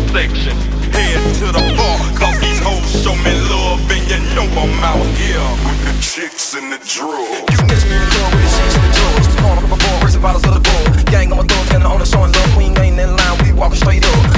section. Head to the bar, cause these hoes show me love, and you know I'm out here with the chicks and the drugs. You can catch me in the club with the chicks and the drugs. On up a bar, raising bottles of the bull. Gang on my thugs and the owner showing love. We ain't in line, we walking straight up.